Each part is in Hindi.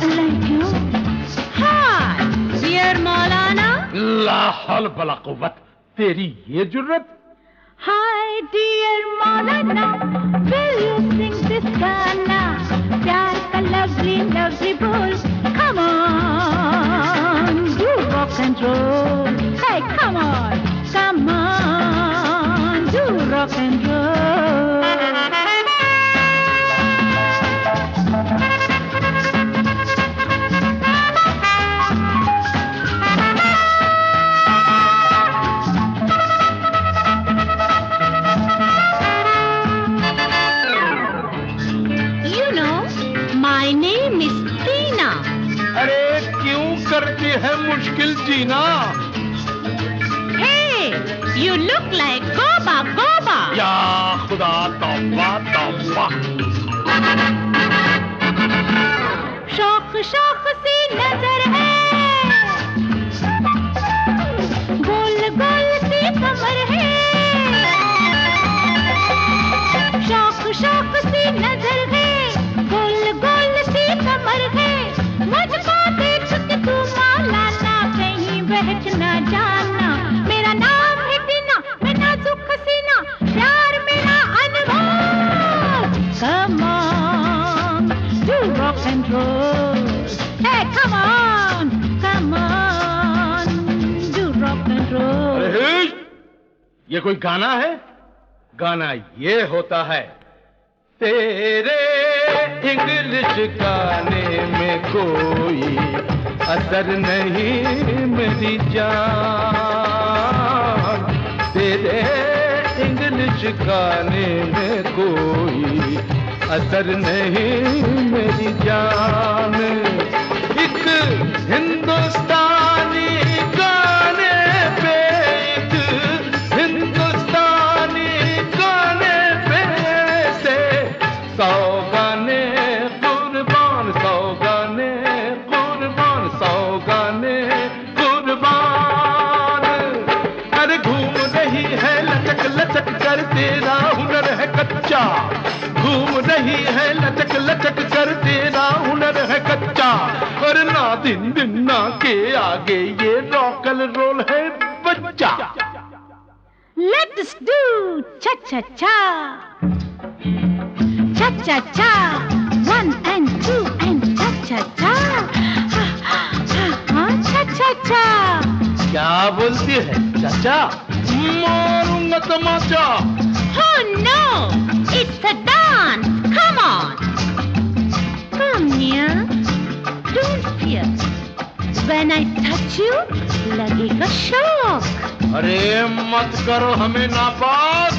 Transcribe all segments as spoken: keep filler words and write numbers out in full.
like you. Hi, dear Maulana. ला हौल वला कुव्वत, तेरी ये जुर्रत? Hi, dear Maulana, will you sing this गाना? प्यार का lovely, lovely बोल. Come on, do rock and roll. Hey, come on, come on, do rock and roll. My name is Tina. अरे क्यों करती है मुश्किल जीना? Hey, you look like Goba Goba. या खुदा तौबा तौबा. शौक शौक सी नजर है, गोल गोल सी कमर है. शौक शौक सी नजर है, गोल गोल सी कमर है. मुझको देख के तू मौलाना कहीं बहक ना जाना. मेरा नाम है टीना, मैं नाजुक हसीना, प्यार मेरा अनमोल. Come on, do rock and roll. Hey, come on, come on, do rock and roll. अरे ये कोई गाना है? गाना ये होता है, तेरे इंग्लिश गाने में कोई असर नहीं मेरी जान. तेरे इंग्लिश गाने में कोई असर नहीं मेरी जान. एक हिंदुस्तानी गाने पे, एक हिंदुस्तानी गाने पे से सौ गाने कुर्बान, सौ गाने कुर्बान, सौ गाने कुर्बान. अरे घूम रही है लचक लचक कर, तेरा हुनर है कच्चा. घूम रही है लचक लचक कर, तेरा हुनर है कच्चा. और ना दिन दिन ना के आगे ये रॉकल रोल है बच्चा. Let's do cha cha cha. Cha cha cha, one and two and cha cha cha. Ha ha ha, cha cha cha. क्या बोलती है चाचा? मारूंगा तमाचा. Oh no, it's a dance. Come on, come near. Don't fear. When I touch you, लगेगा शौक. अरे मत करो हमें नापाक.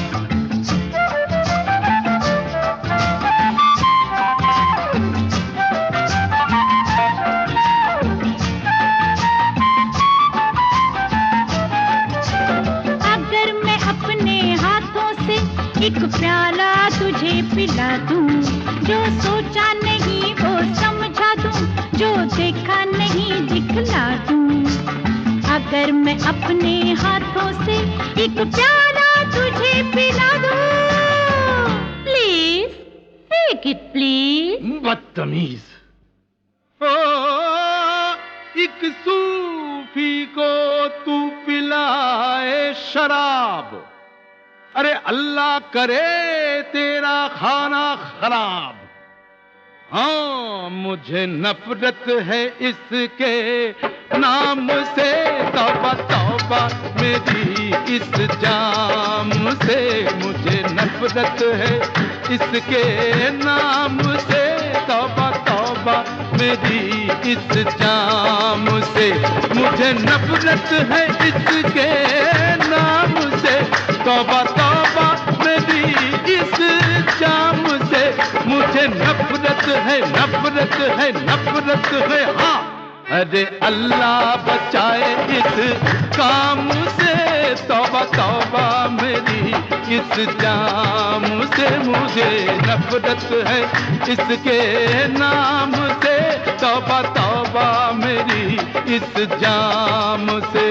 एक प्याला तुझे पिला दूं, जो सोचा नहीं वो समझा दूं, जो देखा नहीं दिखला दूं. अगर मैं अपने हाथों से एक प्याला तुझे पिला दूं, प्लीज टेक इट प्लीज. बदतमीज. ओ, एक सूफी को तू पिलाए शराब. अरे अल्लाह करे तेरा खाना खराब. हाँ मुझे नफरत है इसके नाम से, तौबा तौबा मेरी इस जाम से. मुझे नफरत है इसके नाम से, तौबा तौबा मेरी इस जाम से. मुझे नफरत है इसके नाम से, तौबा तौबा मेरी इस जाम से. मुझे नफरत है, नफरत है, नफरत है. हाँ अरे अल्लाह बचाए इस काम से, तौबा तौबा मेरी इस जाम से. मुझे नफरत है इसके नाम से, तौबा तौबा मेरी इस जाम से.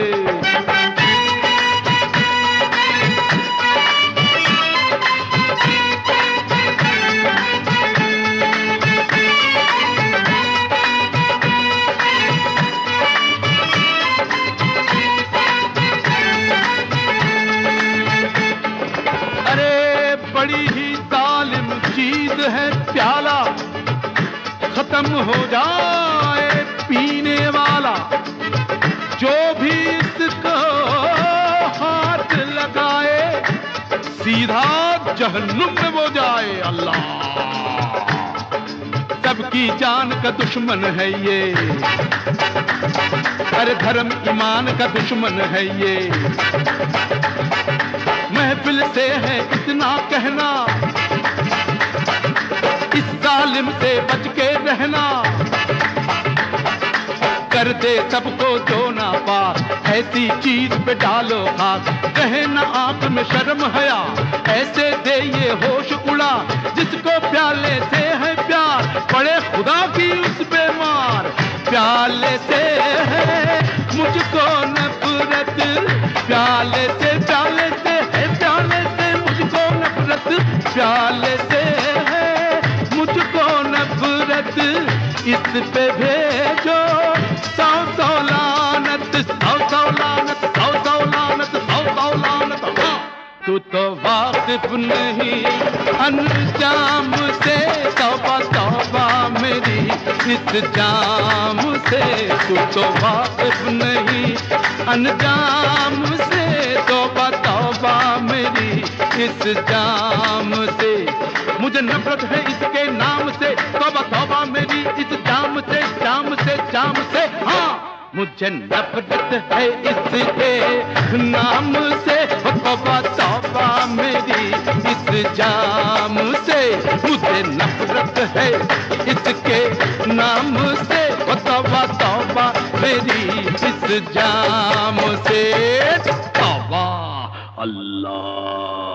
मुरीद है प्याला, खत्म हो जाए पीने वाला, जो भी इसको हाथ लगाए सीधा जहन्नुम में वो जाए। अल्लाह, सबकी जान का दुश्मन है ये, अरे धर्म ईमान का दुश्मन है ये। महफिल से है इतना कहना, इस जालिम से बच के रहना, कर दे सबको जो ना पास, ऐसी चीज पे डालो खास। कहे ना आंख में शर्म हया, ऐसे दे ये होश उड़ा, जिसको प्याले से है प्यार, पड़े खुदा की उस पे मार। प्याले से है मुझको नफरत, प्याले से प्याले से है प्याले से मुझको नफरत, प्याले से है मुझको नफरत, इस पे भेजो सौ सौ लानत, सौ सौ लानत, सौ सौ लानत, सौ सौ लानत। हाँ, तू तो वाकिफ नहीं अंजाम से, तौबा तौबा मेरी इस जाम से। तू तो वाकिफ नहीं अंजाम से, तौबा तौबा मेरी इस जाम से। मुझे नफरत है इसके नाम से, तौबा तौबा मेरी इस जाम से, जाम से, जाम से। हाँ, मुझे नफरत है इसके नाम से, तौबा तौबा मेरी इस जाम से। मुझे नफरत है इसके नाम से, तौबा तौबा मेरी इस जाम से। तौबा अल्लाह।